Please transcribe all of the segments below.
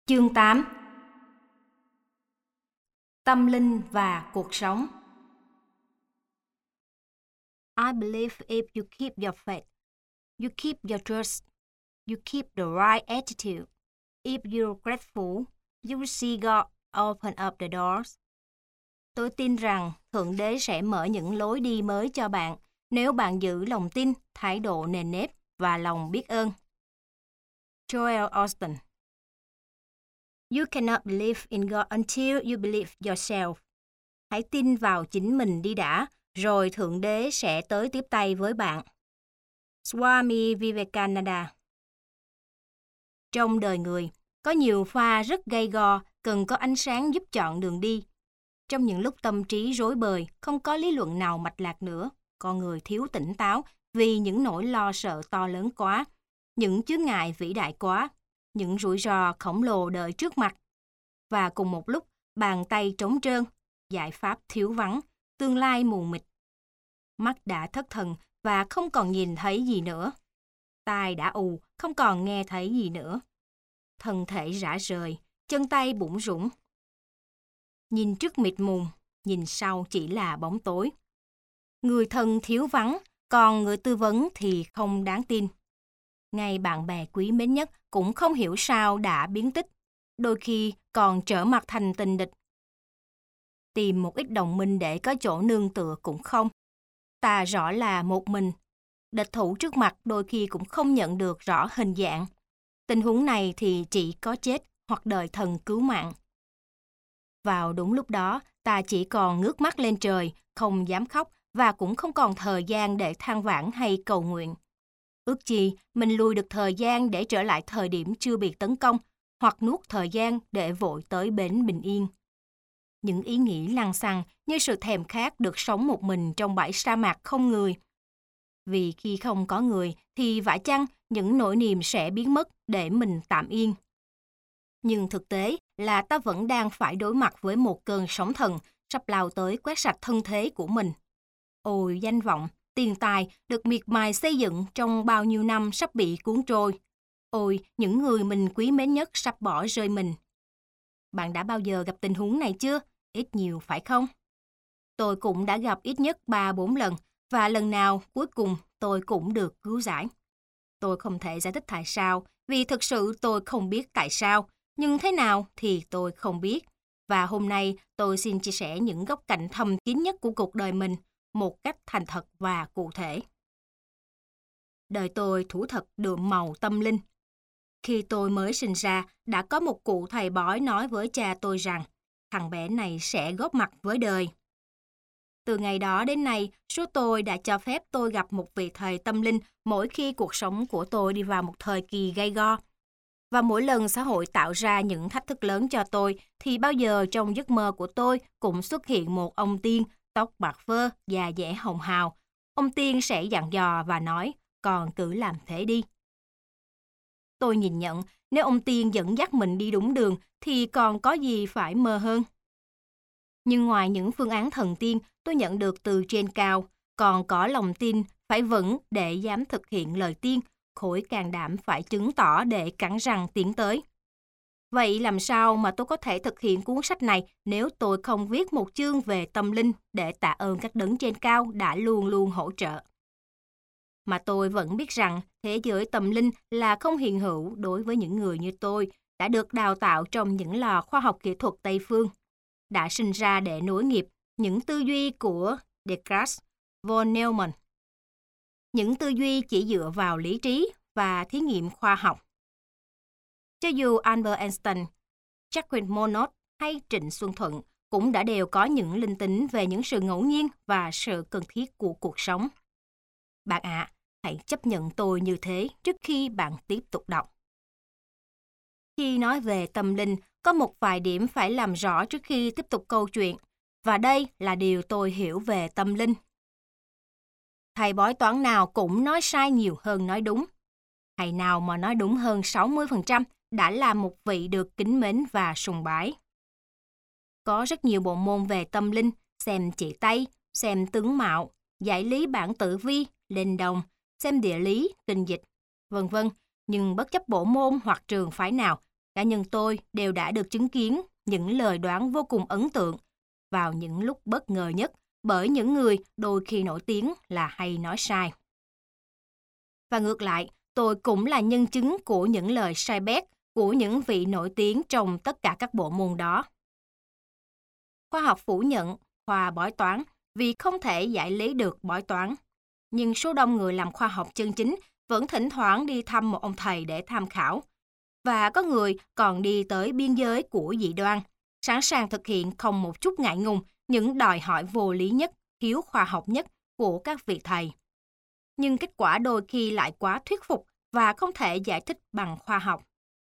Chương 8. Tâm linh và cuộc sống. I believe if you keep your faith, you keep your trust, you keep the right attitude. If you're grateful, you will see God open up the doors. Tôi tin rằng Thượng Đế sẽ mở những lối đi mới cho bạn nếu bạn giữ lòng tin, thái độ nền nếp và lòng biết ơn. Joel Austin. You cannot believe in God until you believe yourself. Hãy tin vào chính mình đi đã, rồi Thượng Đế sẽ tới tiếp tay với bạn. Swami Vivekananda. Trong đời người, có nhiều pha rất gay go, cần có ánh sáng giúp chọn đường đi. Trong những lúc tâm trí rối bời, không có lý luận nào mạch lạc nữa, con người thiếu tỉnh táo vì những nỗi lo sợ to lớn quá, những chướng ngại vĩ đại quá, những rủi ro khổng lồ đợi trước mặt. Và cùng một lúc, bàn tay trống trơn, giải pháp thiếu vắng, tương lai mù mịt. Mắt đã thất thần và không còn nhìn thấy gì nữa. Tai đã ù, không còn nghe thấy gì nữa. Thân thể rã rời, chân tay bủn rủn. Nhìn trước mịt mùng, nhìn sau chỉ là bóng tối. Người thân thiếu vắng, còn người tư vấn thì không đáng tin. Ngay bạn bè quý mến nhất cũng không hiểu sao đã biến tích, đôi khi còn trở mặt thành tình địch. Tìm một ít đồng minh để có chỗ nương tựa cũng không. Ta rõ là một mình. Địch thủ trước mặt đôi khi cũng không nhận được rõ hình dạng. Tình huống này thì chỉ có chết hoặc đợi thần cứu mạng. Vào đúng lúc đó, ta chỉ còn ngước mắt lên trời, không dám khóc và cũng không còn thời gian để than vãn hay cầu nguyện. Ước chi mình lùi được thời gian để trở lại thời điểm chưa bị tấn công, hoặc nuốt thời gian để vội tới bến bình yên. Những ý nghĩ lăng xăng như sự thèm khát được sống một mình trong bãi sa mạc không người. Vì khi không có người thì vả chăng những nỗi niềm sẽ biến mất để mình tạm yên. Nhưng thực tế là ta vẫn đang phải đối mặt với một cơn sóng thần sắp lao tới quét sạch thân thế của mình. Ôi danh vọng, tiền tài được miệt mài xây dựng trong bao nhiêu năm sắp bị cuốn trôi. Ôi, những người mình quý mến nhất sắp bỏ rơi mình. Bạn đã bao giờ gặp tình huống này chưa? Ít nhiều phải không? Tôi cũng đã gặp ít nhất 3-4 lần, và lần nào cuối cùng tôi cũng được cứu giải. Tôi không thể giải thích tại sao, vì thực sự tôi không biết tại sao, nhưng thế nào thì tôi không biết. Và hôm nay tôi xin chia sẻ những góc cạnh thầm kín nhất của cuộc đời mình, một cách thành thật và cụ thể. Đời tôi thủ thật đượm màu tâm linh. Khi tôi mới sinh ra, đã có một cụ thầy bói nói với cha tôi rằng thằng bé này sẽ góp mặt với đời. Từ ngày đó đến nay, số tôi đã cho phép tôi gặp một vị thầy tâm linh mỗi khi cuộc sống của tôi đi vào một thời kỳ gay go. Và mỗi lần xã hội tạo ra những thách thức lớn cho tôi, thì bao giờ trong giấc mơ của tôi cũng xuất hiện một ông tiên, tóc bạc phơ, da dẻ hồng hào. Ông tiên sẽ dặn dò và nói, con cứ làm thế đi. Tôi nhìn nhận, nếu ông tiên dẫn dắt mình đi đúng đường, thì còn có gì phải mơ hơn. Nhưng ngoài những phương án thần tiên tôi nhận được từ trên cao, còn có lòng tin phải vững để dám thực hiện lời tiên, khối can đảm phải chứng tỏ để cắn răng tiến tới. Vậy làm sao mà tôi có thể thực hiện cuốn sách này nếu tôi không viết một chương về tâm linh để tạ ơn các đấng trên cao đã luôn luôn hỗ trợ? Mà tôi vẫn biết rằng thế giới tâm linh là không hiện hữu đối với những người như tôi đã được đào tạo trong những lò khoa học kỹ thuật Tây Phương, đã sinh ra để nối nghiệp những tư duy của Descartes, von Neumann. Những tư duy chỉ dựa vào lý trí và thí nghiệm khoa học. Cho dù Albert Einstein, Jacques Monod hay Trịnh Xuân Thuận cũng đã đều có những linh tính về những sự ngẫu nhiên và sự cần thiết của cuộc sống. Bạn ạ, hãy chấp nhận tôi như thế trước khi bạn tiếp tục đọc. Khi nói về tâm linh, có một vài điểm phải làm rõ trước khi tiếp tục câu chuyện, và đây là điều tôi hiểu về tâm linh. Thầy bói toán nào cũng nói sai nhiều hơn nói đúng. Thầy nào mà nói đúng hơn 60% đã là một vị được kính mến và sùng bái. Có rất nhiều bộ môn về tâm linh, xem chỉ tay, xem tướng mạo, giải lý bản tử vi, lên đồng, xem địa lý, kinh dịch, vân vân. Nhưng bất chấp bộ môn hoặc trường phái nào, cá nhân tôi đều đã được chứng kiến những lời đoán vô cùng ấn tượng vào những lúc bất ngờ nhất bởi những người đôi khi nổi tiếng là hay nói sai. Và ngược lại, tôi cũng là nhân chứng của những lời sai bét của những vị nổi tiếng trong tất cả các bộ môn đó. Khoa học phủ nhận khoa bói toán vì không thể giải lý được bói toán. Nhưng số đông người làm khoa học chân chính vẫn thỉnh thoảng đi thăm một ông thầy để tham khảo. Và có người còn đi tới biên giới của dị đoan, sẵn sàng thực hiện không một chút ngại ngùng những đòi hỏi vô lý nhất, thiếu khoa học nhất của các vị thầy. Nhưng kết quả đôi khi lại quá thuyết phục và không thể giải thích bằng khoa học.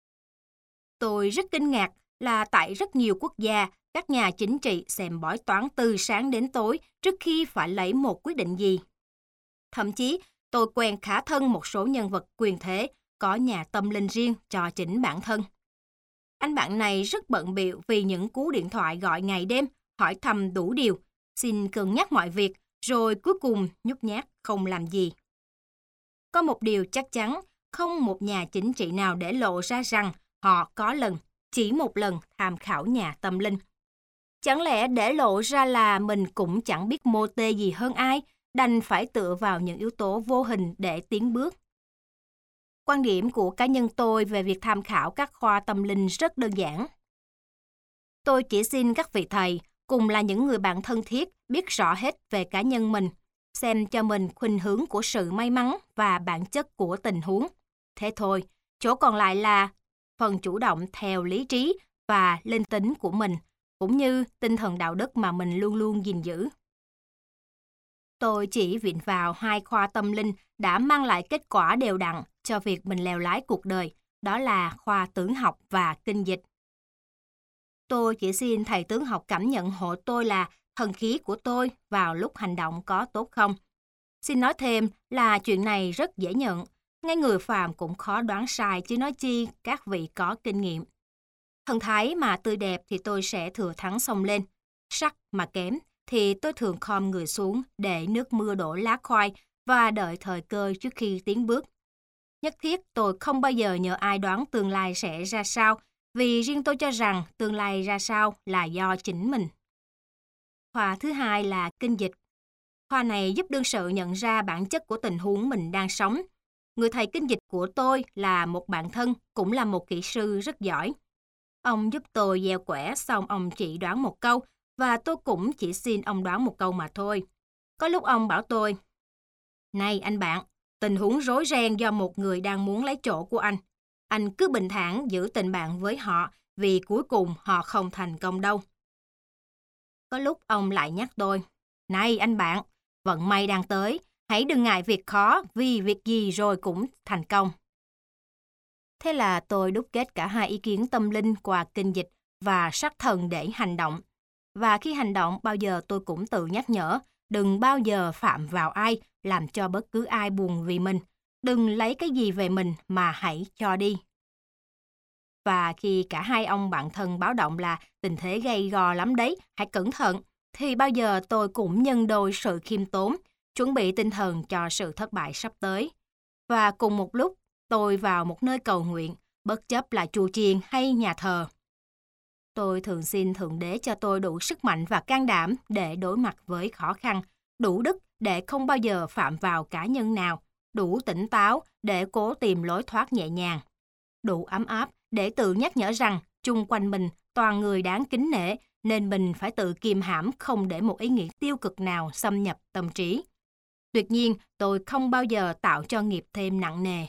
Tôi rất kinh ngạc là tại rất nhiều quốc gia, các nhà chính trị xem bói toán từ sáng đến tối trước khi phải lấy một quyết định gì. Thậm chí, tôi quen khá thân một số nhân vật quyền thế, có nhà tâm linh riêng cho chính bản thân. Anh bạn này rất bận bịu vì những cú điện thoại gọi ngày đêm, hỏi thăm đủ điều, xin cân nhắc mọi việc, rồi cuối cùng nhút nhát không làm gì. Có một điều chắc chắn, không một nhà chính trị nào để lộ ra rằng họ có chỉ một lần tham khảo nhà tâm linh. Chẳng lẽ để lộ ra là mình cũng chẳng biết mô tê gì hơn ai, đành phải tựa vào những yếu tố vô hình để tiến bước. Quan điểm của cá nhân tôi về việc tham khảo các khoa tâm linh rất đơn giản. Tôi chỉ xin các vị thầy, cùng là những người bạn thân thiết, biết rõ hết về cá nhân mình, xem cho mình khuynh hướng của sự may mắn và bản chất của tình huống. Thế thôi, chỗ còn lại là phần chủ động theo lý trí và linh tính của mình, cũng như tinh thần đạo đức mà mình luôn luôn gìn giữ. Tôi chỉ viện vào 2 khoa tâm linh đã mang lại kết quả đều đặn cho việc mình lèo lái cuộc đời, đó là khoa tướng học và kinh dịch. Tôi chỉ xin thầy tướng học cảm nhận hộ tôi là thần khí của tôi vào lúc hành động có tốt không. Xin nói thêm là chuyện này rất dễ nhận, ngay người phàm cũng khó đoán sai chứ nói chi các vị có kinh nghiệm. Thần thái mà tươi đẹp thì tôi sẽ thừa thắng xông lên, sắc mà kém thì tôi thường khom người xuống để nước mưa đổ lá khoai và đợi thời cơ trước khi tiến bước. Nhất thiết tôi không bao giờ nhờ ai đoán tương lai sẽ ra sao, vì riêng tôi cho rằng tương lai ra sao là do chính mình. Khoa thứ hai là kinh dịch. Khoa này giúp đương sự nhận ra bản chất của tình huống mình đang sống. Người thầy kinh dịch của tôi là một bạn thân, cũng là một kỹ sư rất giỏi. Ông giúp tôi gieo quẻ xong ông chỉ đoán một câu, và tôi cũng chỉ xin ông đoán một câu mà thôi. Có lúc ông bảo tôi, này anh bạn, tình huống rối ren do một người đang muốn lấy chỗ của anh. Anh cứ bình thản giữ tình bạn với họ, vì cuối cùng họ không thành công đâu. Có lúc ông lại nhắc tôi, này anh bạn, vận may đang tới, hãy đừng ngại việc khó vì việc gì rồi cũng thành công. Thế là tôi đúc kết cả hai ý kiến tâm linh qua kinh dịch và sắc thần để hành động. Và khi hành động bao giờ tôi cũng tự nhắc nhở, đừng bao giờ phạm vào ai, làm cho bất cứ ai buồn vì mình. Đừng lấy cái gì về mình mà hãy cho đi. Và khi cả hai ông bạn thân báo động là tình thế gay go lắm đấy, hãy cẩn thận, thì bao giờ tôi cũng nhân đôi sự khiêm tốn, chuẩn bị tinh thần cho sự thất bại sắp tới. Và cùng một lúc, tôi vào một nơi cầu nguyện, bất chấp là chùa chiền hay nhà thờ. Tôi thường xin Thượng Đế cho tôi đủ sức mạnh và can đảm để đối mặt với khó khăn, đủ đức để không bao giờ phạm vào cá nhân nào, đủ tỉnh táo để cố tìm lối thoát nhẹ nhàng, đủ ấm áp để tự nhắc nhở rằng chung quanh mình toàn người đáng kính nể, nên mình phải tự kiềm hãm không để một ý nghĩ tiêu cực nào xâm nhập tâm trí. Tuyệt nhiên, tôi không bao giờ tạo cho nghiệp thêm nặng nề.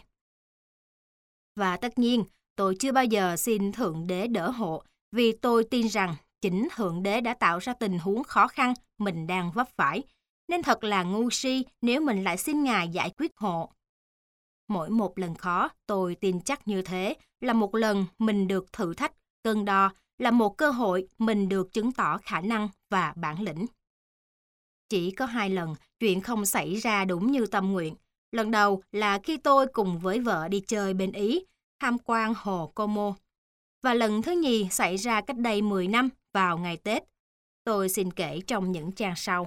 Và tất nhiên, tôi chưa bao giờ xin Thượng Đế đỡ hộ, vì tôi tin rằng chính Thượng Đế đã tạo ra tình huống khó khăn mình đang vấp phải, nên thật là ngu si nếu mình lại xin Ngài giải quyết hộ. Mỗi một lần khó, tôi tin chắc như thế là một lần mình được thử thách, cân đo, là một cơ hội mình được chứng tỏ khả năng và bản lĩnh. Chỉ có 2 lần chuyện không xảy ra đúng như tâm nguyện. Lần đầu là khi tôi cùng với vợ đi chơi bên Ý, tham quan hồ Como. Và lần thứ nhì xảy ra cách đây 10 năm vào ngày Tết. Tôi xin kể trong những trang sau.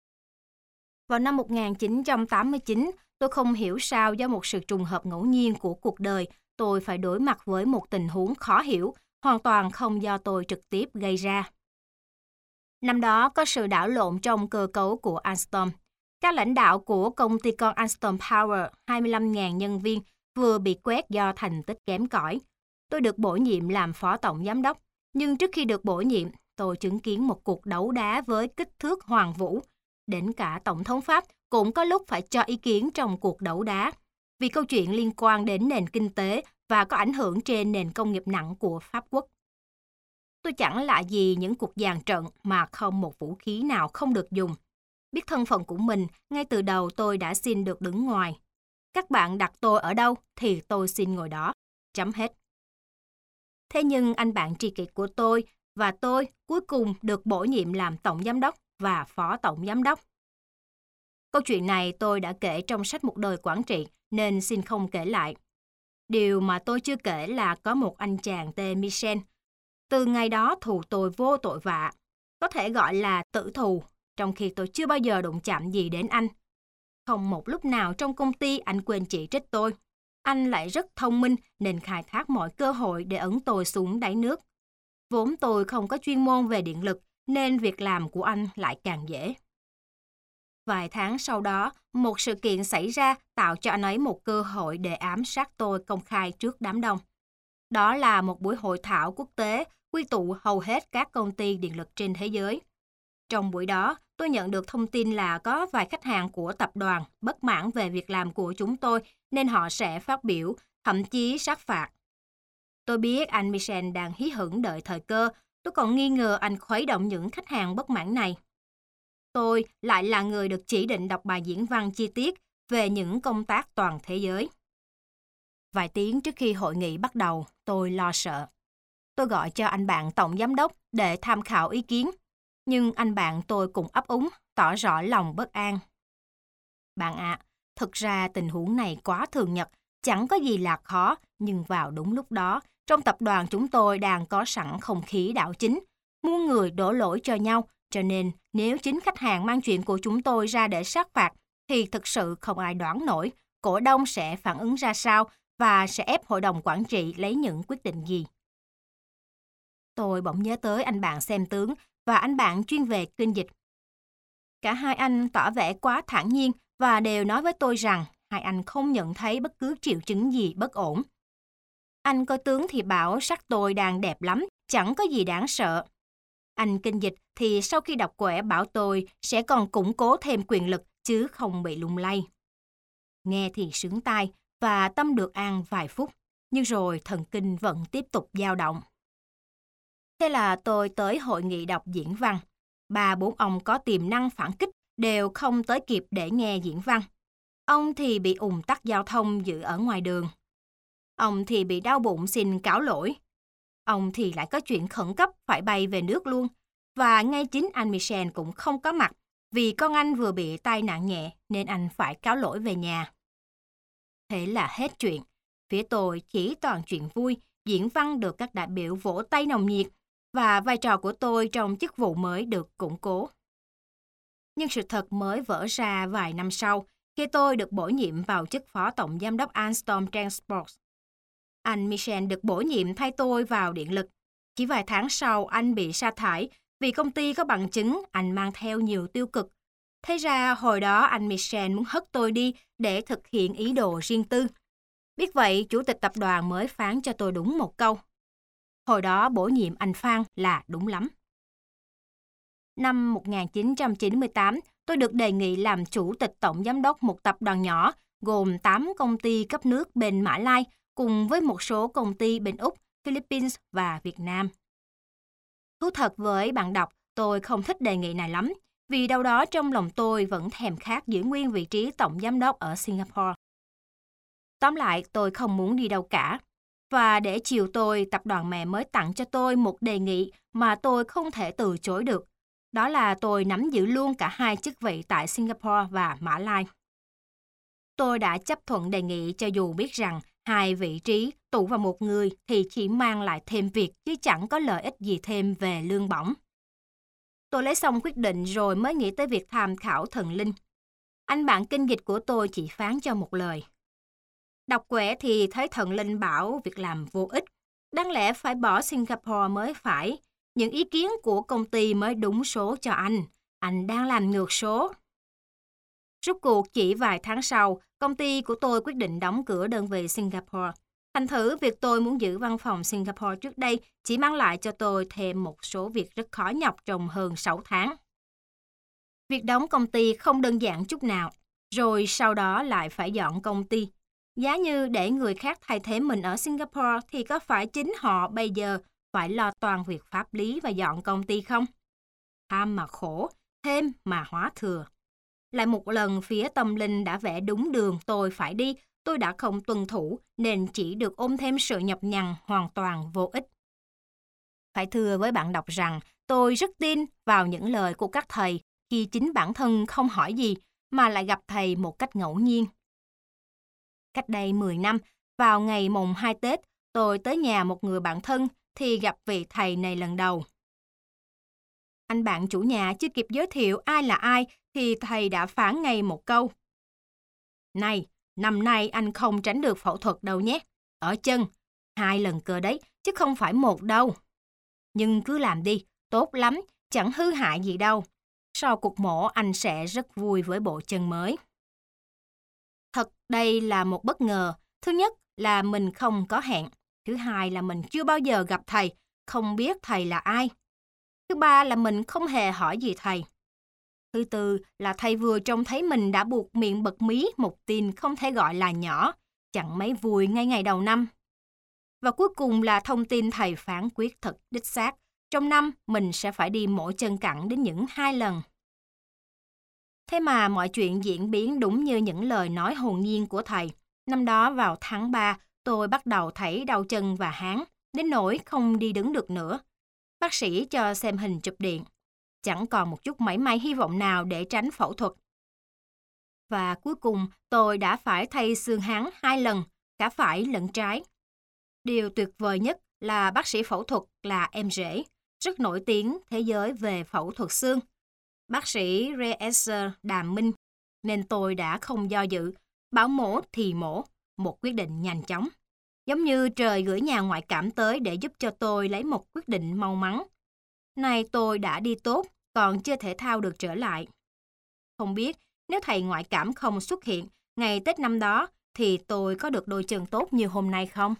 Vào năm 1989, tôi không hiểu sao do một sự trùng hợp ngẫu nhiên của cuộc đời, tôi phải đối mặt với một tình huống khó hiểu, hoàn toàn không do tôi trực tiếp gây ra. Năm đó có sự đảo lộn trong cơ cấu của Alstom. Các lãnh đạo của công ty con Alstom Power, 25.000 nhân viên, vừa bị quét do thành tích kém cỏi. Tôi được bổ nhiệm làm phó tổng giám đốc, nhưng trước khi được bổ nhiệm, tôi chứng kiến một cuộc đấu đá với kích thước hoàng vũ. Đến cả Tổng thống Pháp cũng có lúc phải cho ý kiến trong cuộc đấu đá, vì câu chuyện liên quan đến nền kinh tế và có ảnh hưởng trên nền công nghiệp nặng của Pháp quốc. Tôi chẳng lạ gì những cuộc dàn trận mà không một vũ khí nào không được dùng. Biết thân phận của mình, ngay từ đầu tôi đã xin được đứng ngoài. Các bạn đặt tôi ở đâu thì tôi xin ngồi đó. Chấm hết. Thế nhưng anh bạn tri kỷ của tôi và tôi cuối cùng được bổ nhiệm làm tổng giám đốc và phó tổng giám đốc. Câu chuyện này tôi đã kể trong sách Một đời quản trị nên xin không kể lại. Điều mà tôi chưa kể là có một anh chàng tên Michel. Từ ngày đó thù tôi vô tội vạ, có thể gọi là tử thù, trong khi tôi chưa bao giờ đụng chạm gì đến anh. Không một lúc nào trong công ty anh quên chỉ trích tôi. Anh lại rất thông minh nên khai thác mọi cơ hội để ấn tôi xuống đáy nước. Vốn tôi không có chuyên môn về điện lực nên việc làm của anh lại càng dễ. Vài tháng sau đó, một sự kiện xảy ra tạo cho anh ấy một cơ hội để ám sát tôi công khai trước đám đông. Đó là một buổi hội thảo quốc tế quy tụ hầu hết các công ty điện lực trên thế giới. Trong buổi đó, tôi nhận được thông tin là có vài khách hàng của tập đoàn bất mãn về việc làm của chúng tôi nên họ sẽ phát biểu, thậm chí sát phạt. Tôi biết anh Michel đang hí hửng đợi thời cơ, tôi còn nghi ngờ anh khuấy động những khách hàng bất mãn này. Tôi lại là người được chỉ định đọc bài diễn văn chi tiết về những công tác toàn thế giới. Vài tiếng trước khi hội nghị bắt đầu, tôi lo sợ. Tôi gọi cho anh bạn tổng giám đốc để tham khảo ý kiến, nhưng anh bạn tôi cũng ấp úng, tỏ rõ lòng bất an. Bạn ạ, thực ra tình huống này quá thường nhật, chẳng có gì là khó, nhưng vào đúng lúc đó, trong tập đoàn chúng tôi đang có sẵn không khí đảo chính, muôn người đổ lỗi cho nhau, cho nên nếu chính khách hàng mang chuyện của chúng tôi ra để sát phạt, thì thực sự không ai đoán nổi cổ đông sẽ phản ứng ra sao và sẽ ép hội đồng quản trị lấy những quyết định gì. Tôi bỗng nhớ tới anh bạn xem tướng và anh bạn chuyên về kinh dịch. Cả hai anh tỏ vẻ quá thản nhiên và đều nói với tôi rằng hai anh không nhận thấy bất cứ triệu chứng gì bất ổn. Anh coi tướng thì bảo sắc tôi đang đẹp lắm, chẳng có gì đáng sợ. Anh kinh dịch thì sau khi đọc quẻ bảo tôi sẽ còn củng cố thêm quyền lực chứ không bị lung lay. Nghe thì sướng tai và tâm được an vài phút, nhưng rồi thần kinh vẫn tiếp tục dao động. Thế là tôi tới hội nghị đọc diễn văn. 3-4 ông có tiềm năng phản kích đều không tới kịp để nghe diễn văn. Ông thì bị ùn tắc giao thông giữ ở ngoài đường. Ông thì bị đau bụng xin cáo lỗi. Ông thì lại có chuyện khẩn cấp phải bay về nước luôn. Và ngay chính anh Michel cũng không có mặt vì con anh vừa bị tai nạn nhẹ nên anh phải cáo lỗi về nhà. Thế là hết chuyện. Phía tôi chỉ toàn chuyện vui, diễn văn được các đại biểu vỗ tay nồng nhiệt và vai trò của tôi trong chức vụ mới được củng cố. Nhưng sự thật mới vỡ ra vài năm sau khi tôi được bổ nhiệm vào chức phó tổng giám đốc Alstom Transport. Anh Michel được bổ nhiệm thay tôi vào điện lực. Chỉ vài tháng sau anh bị sa thải vì công ty có bằng chứng anh mang theo nhiều tiêu cực. Thế ra hồi đó anh Michel muốn hất tôi đi để thực hiện ý đồ riêng tư. Biết vậy, chủ tịch tập đoàn mới phán cho tôi đúng một câu. Hồi đó bổ nhiệm anh Phan là đúng lắm. Năm 1998, tôi được đề nghị làm chủ tịch tổng giám đốc một tập đoàn nhỏ gồm 8 công ty cấp nước bên Mã Lai cùng với một số công ty bên Úc, Philippines và Việt Nam. Thú thật với bạn đọc, tôi không thích đề nghị này lắm, vì đâu đó trong lòng tôi vẫn thèm khát giữ nguyên vị trí tổng giám đốc ở Singapore. Tóm lại, tôi không muốn đi đâu cả. Và để chiều tôi, tập đoàn mẹ mới tặng cho tôi một đề nghị mà tôi không thể từ chối được. Đó là tôi nắm giữ luôn cả hai chức vị tại Singapore và Mã Lai. Tôi đã chấp thuận đề nghị cho dù biết rằng hai vị trí tụ vào một người thì chỉ mang lại thêm việc chứ chẳng có lợi ích gì thêm về lương bổng. Tôi lấy xong quyết định rồi mới nghĩ tới việc tham khảo thần linh. Anh bạn kinh dịch của tôi chỉ phán cho một lời. Đọc quẻ thì thấy thần linh bảo việc làm vô ích. Đáng lẽ phải bỏ Singapore mới phải. Những ý kiến của công ty mới đúng số cho anh. Anh đang làm ngược số. Rốt cuộc chỉ vài tháng sau, công ty của tôi quyết định đóng cửa đơn vị Singapore. Thành thử việc tôi muốn giữ văn phòng Singapore trước đây chỉ mang lại cho tôi thêm một số việc rất khó nhọc trong hơn 6 tháng. Việc đóng công ty không đơn giản chút nào, rồi sau đó lại phải dọn công ty. Giá như để người khác thay thế mình ở Singapore thì có phải chính họ bây giờ phải lo toàn việc pháp lý và dọn công ty không? Tham mà khổ, thêm mà hóa thừa. Lại một lần phía tâm linh đã vẽ đúng đường tôi phải đi, tôi đã không tuân thủ nên chỉ được ôm thêm sự nhọc nhằn hoàn toàn vô ích. Phải thưa với bạn đọc rằng tôi rất tin vào những lời của các thầy khi chính bản thân không hỏi gì mà lại gặp thầy một cách ngẫu nhiên. Cách đây 10 năm, vào ngày mùng 2 Tết, tôi tới nhà một người bạn thân thì gặp vị thầy này lần đầu. Anh bạn chủ nhà chưa kịp giới thiệu ai là ai thì thầy đã phán ngay một câu. Này, năm nay anh không tránh được phẫu thuật đâu nhé. Ở chân, 2 lần cơ đấy, chứ không phải 1 đâu. Nhưng cứ làm đi, tốt lắm, chẳng hư hại gì đâu. Sau cuộc mổ anh sẽ rất vui với bộ chân mới. Thật đây là một bất ngờ. Thứ nhất là mình không có hẹn. Thứ hai là mình chưa bao giờ gặp thầy, không biết thầy là ai. Thứ ba là mình không hề hỏi gì thầy. Thứ tư là thầy vừa trông thấy mình đã buộc miệng bật mí một tin không thể gọi là nhỏ, chẳng mấy vui ngay ngày đầu năm. Và cuối cùng là thông tin thầy phán quyết thật đích xác. Trong năm mình sẽ phải đi mổ chân cẳng đến những 2 lần. Thế mà mọi chuyện diễn biến đúng như những lời nói hồn nhiên của thầy. Năm đó vào tháng 3, tôi bắt đầu thấy đau chân và háng, đến nỗi không đi đứng được nữa. Bác sĩ cho xem hình chụp điện. Chẳng còn một chút mảy may hy vọng nào để tránh phẫu thuật. Và cuối cùng tôi đã phải thay xương háng 2 lần, cả phải lẫn trái. Điều tuyệt vời nhất là bác sĩ phẫu thuật là em rể, rất nổi tiếng thế giới về phẫu thuật xương. Bác sĩ Reeser Đàm Minh, nên tôi đã không do dự, bảo mổ thì mổ, một quyết định nhanh chóng. Giống như trời gửi nhà ngoại cảm tới để giúp cho tôi lấy một quyết định mau mắn. Nay tôi đã đi tốt, còn chưa thể thao được trở lại. Không biết nếu thầy ngoại cảm không xuất hiện ngày Tết năm đó thì tôi có được đôi chân tốt như hôm nay không?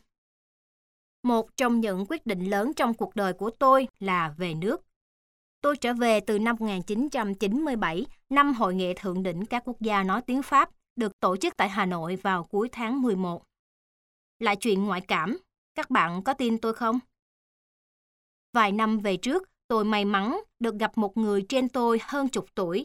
Một trong những quyết định lớn trong cuộc đời của tôi là về nước. Tôi trở về từ năm 1997, năm Hội nghị thượng đỉnh các quốc gia nói tiếng Pháp, được tổ chức tại Hà Nội vào cuối tháng 11. Lại chuyện ngoại cảm, các bạn có tin tôi không? Vài năm về trước, tôi may mắn được gặp một người trên tôi hơn chục tuổi.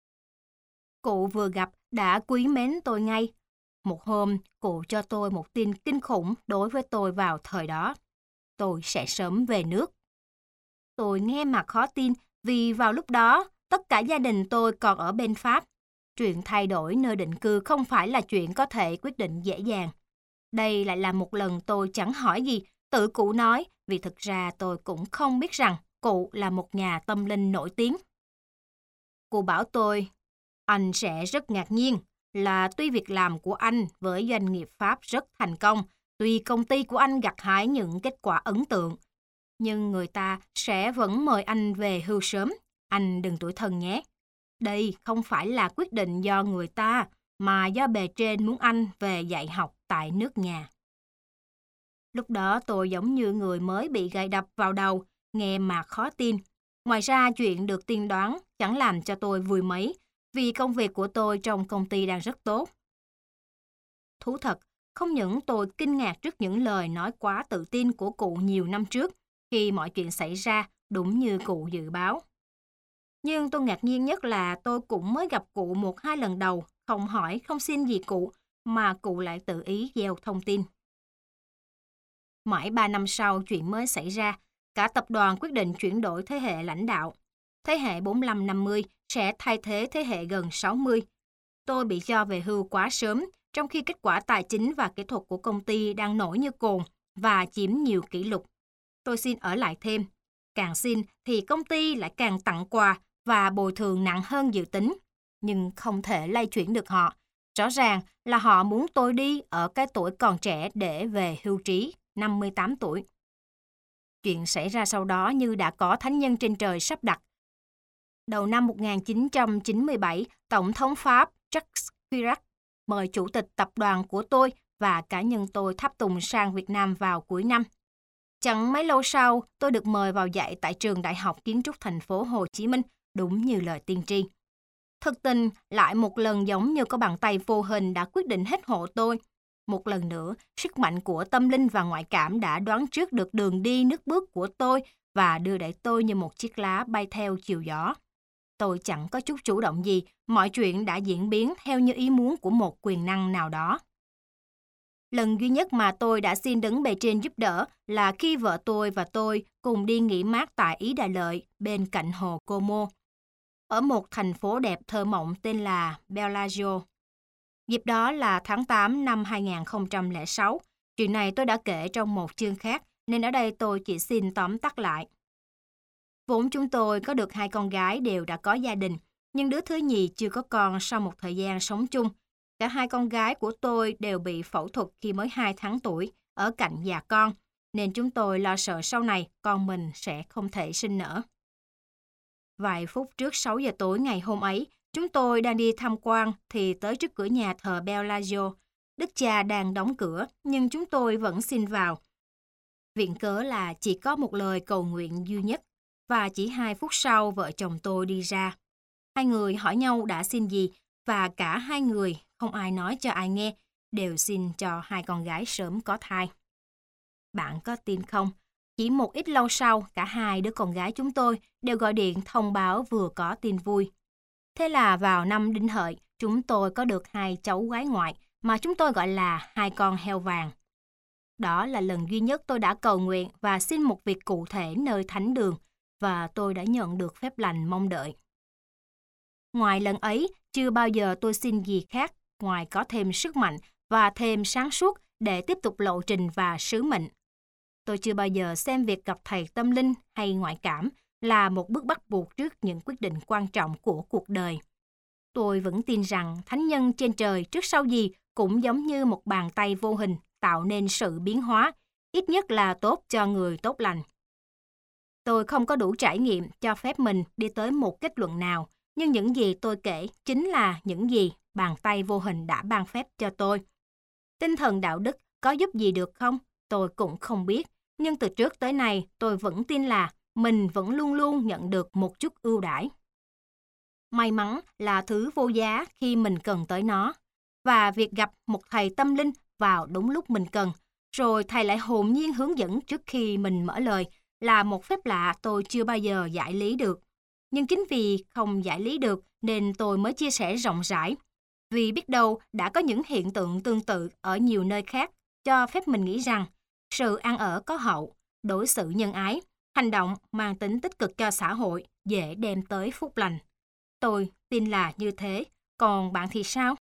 Cụ vừa gặp đã quý mến tôi ngay. Một hôm, cụ cho tôi một tin kinh khủng đối với tôi vào thời đó. Tôi sẽ sớm về nước. Tôi nghe mà khó tin vì vào lúc đó, tất cả gia đình tôi còn ở bên Pháp. Chuyện thay đổi nơi định cư không phải là chuyện có thể quyết định dễ dàng. Đây lại là một lần tôi chẳng hỏi gì, tự cụ nói, vì thực ra tôi cũng không biết rằng cụ là một nhà tâm linh nổi tiếng. Cụ bảo tôi, anh sẽ rất ngạc nhiên là tuy việc làm của anh với doanh nghiệp Pháp rất thành công, tuy công ty của anh gặt hái những kết quả ấn tượng, nhưng người ta sẽ vẫn mời anh về hưu sớm. Anh đừng tủi thân nhé. Đây không phải là quyết định do người ta, mà do bề trên muốn anh về dạy học tại nước nhà. Lúc đó tôi giống như người mới bị gậy đập vào đầu, nghe mà khó tin. Ngoài ra chuyện được tiên đoán chẳng làm cho tôi vui mấy, vì công việc của tôi trong công ty đang rất tốt. Thú thật, không những tôi kinh ngạc trước những lời nói quá tự tin của cụ nhiều năm trước, khi mọi chuyện xảy ra đúng như cụ dự báo. Nhưng tôi ngạc nhiên nhất là tôi cũng mới gặp cụ 1-2 lần đầu, không hỏi, không xin gì cụ, mà cụ lại tự ý gieo thông tin. Mãi 3 năm sau chuyện mới xảy ra, cả tập đoàn quyết định chuyển đổi thế hệ lãnh đạo. Thế hệ 45-50 sẽ thay thế thế hệ gần 60. Tôi bị cho về hưu quá sớm, trong khi kết quả tài chính và kỹ thuật của công ty đang nổi như cồn và chiếm nhiều kỷ lục. Tôi xin ở lại thêm. Càng xin thì công ty lại càng tặng quà và bồi thường nặng hơn dự tính. Nhưng không thể lay chuyển được họ, Rõ ràng là họ muốn tôi đi ở cái tuổi còn trẻ để về hưu trí, 58 tuổi. Chuyện xảy ra sau đó như đã có thánh nhân trên trời sắp đặt. Đầu năm 1997, Tổng thống Pháp Jacques Chirac mời chủ tịch tập đoàn của tôi và cá nhân tôi tháp tùng sang Việt Nam vào cuối năm. Chẳng mấy lâu sau, tôi được mời vào dạy tại trường Đại học Kiến trúc thành phố Hồ Chí Minh, đúng như lời tiên tri. Thực tình, lại một lần giống như có bàn tay vô hình đã quyết định hết hộ tôi. Một lần nữa, sức mạnh của tâm linh và ngoại cảm đã đoán trước được đường đi nước bước của tôi và đưa đẩy tôi như một chiếc lá bay theo chiều gió. Tôi chẳng có chút chủ động gì, mọi chuyện đã diễn biến theo như ý muốn của một quyền năng nào đó. Lần duy nhất mà tôi đã xin đấng bề trên giúp đỡ là khi vợ tôi và tôi cùng đi nghỉ mát tại Ý Đại Lợi bên cạnh hồ Como, ở một thành phố đẹp thơ mộng tên là Bellagio. Dịp đó là tháng 8 năm 2006. Chuyện này tôi đã kể trong một chương khác, nên ở đây tôi chỉ xin tóm tắt lại. Vốn chúng tôi có được 2 con gái đều đã có gia đình, nhưng đứa thứ nhì chưa có con sau một thời gian sống chung. Cả 2 con gái của tôi đều bị phẫu thuật khi mới 2 tháng tuổi, ở cạnh già con, nên chúng tôi lo sợ sau này con mình sẽ không thể sinh nở. Vài phút trước 6 giờ tối ngày hôm ấy, chúng tôi đang đi tham quan thì tới trước cửa nhà thờ Bellagio. Đức cha đang đóng cửa, nhưng chúng tôi vẫn xin vào. Viện cớ là chỉ có một lời cầu nguyện duy nhất, và chỉ 2 phút sau vợ chồng tôi đi ra. Hai người hỏi nhau đã xin gì, và cả hai người, không ai nói cho ai nghe, đều xin cho 2 con gái sớm có thai. Bạn có tin không? Chỉ một ít lâu sau, cả 2 đứa con gái chúng tôi đều gọi điện thông báo vừa có tin vui. Thế là vào năm Đinh Hợi, chúng tôi có được 2 cháu gái ngoại mà chúng tôi gọi là 2 con heo vàng. Đó là lần duy nhất tôi đã cầu nguyện và xin một việc cụ thể nơi thánh đường, và tôi đã nhận được phép lành mong đợi. Ngoài lần ấy, chưa bao giờ tôi xin gì khác ngoài có thêm sức mạnh và thêm sáng suốt để tiếp tục lộ trình và sứ mệnh. Tôi chưa bao giờ xem việc gặp thầy tâm linh hay ngoại cảm là một bước bắt buộc trước những quyết định quan trọng của cuộc đời. Tôi vẫn tin rằng thánh nhân trên trời trước sau gì cũng giống như một bàn tay vô hình tạo nên sự biến hóa, ít nhất là tốt cho người tốt lành. Tôi không có đủ trải nghiệm cho phép mình đi tới một kết luận nào, nhưng những gì tôi kể chính là những gì bàn tay vô hình đã ban phép cho tôi. Tinh thần đạo đức có giúp gì được không? Tôi cũng không biết, nhưng từ trước tới nay tôi vẫn tin là mình vẫn luôn luôn nhận được một chút ưu đãi. May mắn là thứ vô giá khi mình cần tới nó, và việc gặp một thầy tâm linh vào đúng lúc mình cần, rồi thầy lại hồn nhiên hướng dẫn trước khi mình mở lời, là một phép lạ tôi chưa bao giờ giải lý được. Nhưng chính vì không giải lý được nên tôi mới chia sẻ rộng rãi. Vì biết đâu đã có những hiện tượng tương tự ở nhiều nơi khác, cho phép mình nghĩ rằng sự ăn ở có hậu, đối xử nhân ái, hành động mang tính tích cực cho xã hội dễ đem tới phúc lành. Tôi tin là như thế, còn bạn thì sao?